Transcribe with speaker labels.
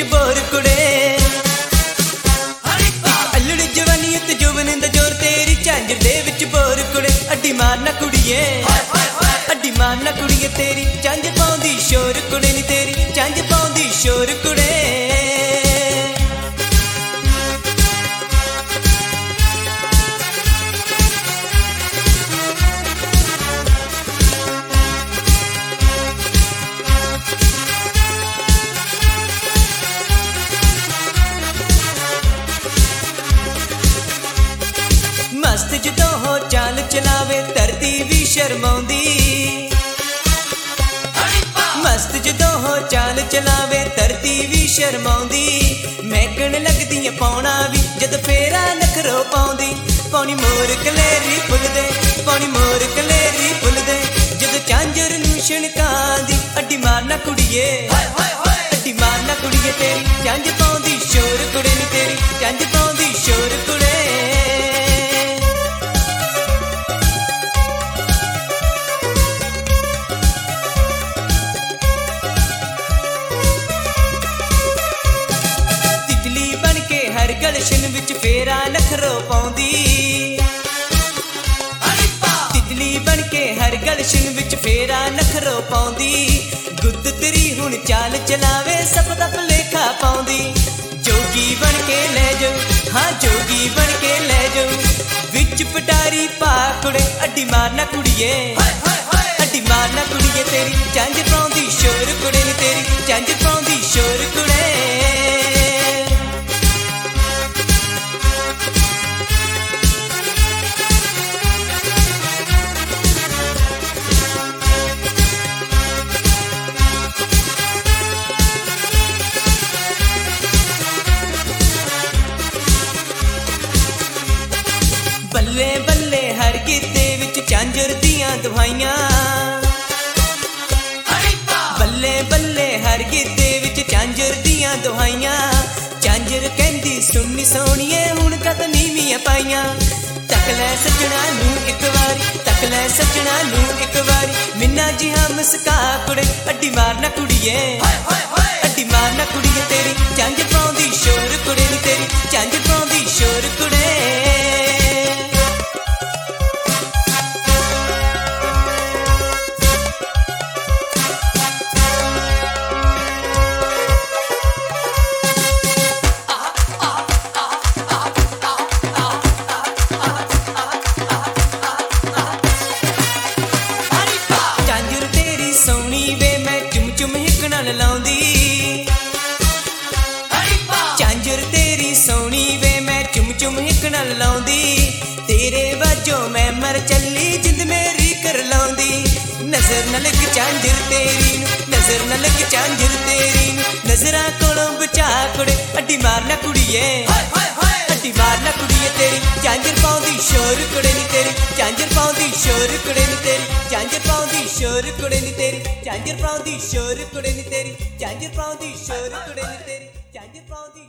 Speaker 1: bore कुड़े अल्लड़ जवानी ते जोबन दा जोर तेरी झांजर दे विच बोर कुड़े अड्डी मारना कुड़िए अड्डी मारना कुड़िए तेरी झांजर पाउंदी शोर कुड़े नी तेरी झांजर पाउंदी शोर कुड़े मस्त जदों हो चाल चलावे धरती भी शर्माउंदी मस्त जदों हो चाल चलावे धरती भी शर्माउंदी महकन लगदी पौना भी जद फेरा नखरो पाउंदी पौनी मोर कलेरी फुलदे पौनी मोर कलेरी फुलदे जद झांजर नूं छणकांदी अड्डी मारना कुड़िए अड्डी मारना कुड़िए तेरी झांजर पाउंदी शोर कुड़े नी तेरी झांजर पाउंदी शोर कुड़े गलशन विच फेरा नखरो पाउंदी तितली बन के हर गलशन विच फेरा नखरो पाउंदी गुद्द तेरी हुण चाल चलावे सब दा भलेखा पाउंदी जोगी बन के ले जाओ हाँ जोगी बन के ले जाओ विच पटारी पाकुड़े अड्डी मारना कुड़िए अड्डी मारना कुड़िए तेरी झांजर पाउंदी शोर कुड़े नी तेरी झांजर पाउंदी शोर कुड़े बल्ले बल्ले हर गिद्दे विच झांजर दियां दवाइयां बल्ले बल्ले हर गिद्दे विच झांजर दियां दवाइयां झांजर कहंदी सुन्नी सोहणीए हुण कद नीवियां पाइयां तक लै सजना नूं इक वारी तक लै सजना नूं इक वारी मिन्ना जिहा मुस्का कुड़े अड्डी मारना कुड़िए अड्डी मारना कुड़िए तेरी झांजर पाउंदी शोर कुड़े नी तेरी झांजर पाउंदी शोर कुड़े झांजर तेरी सोहनी वे मैं चुम चुम हिकना लाउंदी तेरे वाजों मैं मर चली जिंद मेरी कर लाउंदी नजर न लग झांजर तेरी नजर न लग झांजर तेरी नजरां कोलों बचा कुड़े अड्डी मारना कुड़िए अड्डी मारना कुड़िए तेरी झांजर पाउंदी शोर कुड़े नी तेरी झांजर पाउंदी शोर कुड़े नी तेरी झांजर पाउंदी शोर कुड़े नी तेरी झांजर पाउंदी शोर कुड़े नी तेरी झांजर पाउंदी शोर कुड़े नी तेरी झांजर पाउंदी